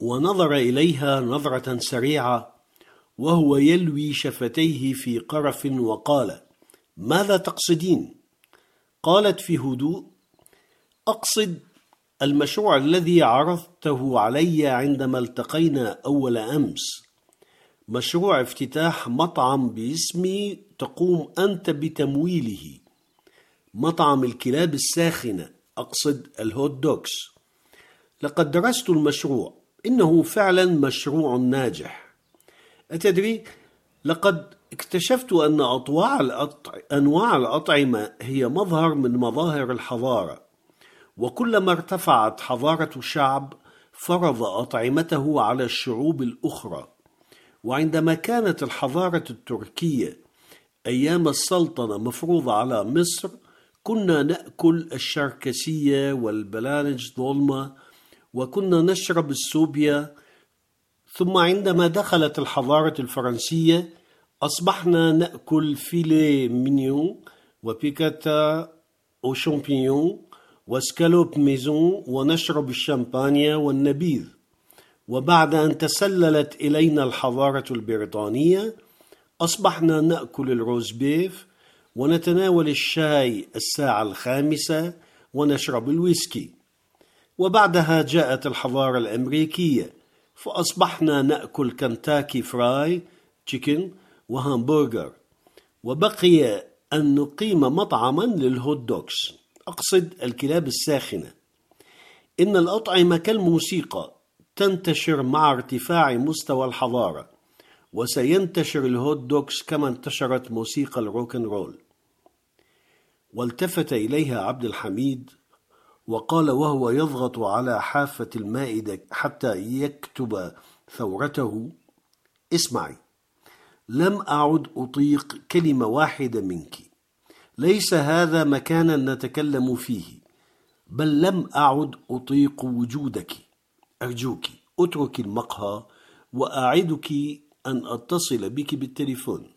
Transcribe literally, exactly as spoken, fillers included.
ونظر إليها نظرة سريعة وهو يلوي شفتيه في قرف وقال: ماذا تقصدين؟ قالت في هدوء: أقصد المشروع الذي عرضته علي عندما التقينا أول أمس، مشروع افتتاح مطعم باسمي تقوم أنت بتمويله، مطعم الكلاب الساخنة، أقصد الهوت دوكس. لقد درست المشروع، إنه فعلا مشروع ناجح. أتدري، لقد اكتشفت أن أطواع الأطع... أنواع الأطعمة هي مظهر من مظاهر الحضارة، وكلما ارتفعت حضارة شعب فرض أطعمته على الشعوب الأخرى. وعندما كانت الحضارة التركية أيام السلطنة مفروضة على مصر، كنا نأكل الشركسية والبلانج ضولمة، وكنا نشرب السوبيا. ثم عندما دخلت الحضارة الفرنسية أصبحنا نأكل فيلي مينيون وبيكاتا أو شامبينيون وسكالوب ميزون، ونشرب الشامبانيا والنبيذ. وبعد أن تسللت إلينا الحضارة البريطانية أصبحنا نأكل الروزبيف ونتناول الشاي الساعة الخامسة ونشرب الويسكي. وبعدها جاءت الحضارة الأمريكية فأصبحنا نأكل كنتاكي فراي تشيكن وهامبرجر. وبقي أن نقيم مطعما للهوت دوكس، أقصد الكلاب الساخنة. إن الأطعمة كالموسيقى تنتشر مع ارتفاع مستوى الحضارة، وسينتشر الهوت دوكس كما انتشرت موسيقى الروكن رول. والتفت إليها عبد الحميد وقال وهو يضغط على حافة المائدة حتى يكتب ثورته: اسمعي، لم أعد أطيق كلمة واحدة منك. ليس هذا مكانا نتكلم فيه، بل لم أعد أطيق وجودك. أرجوك اترك المقهى، وأعدك أن أتصل بك بالتليفون.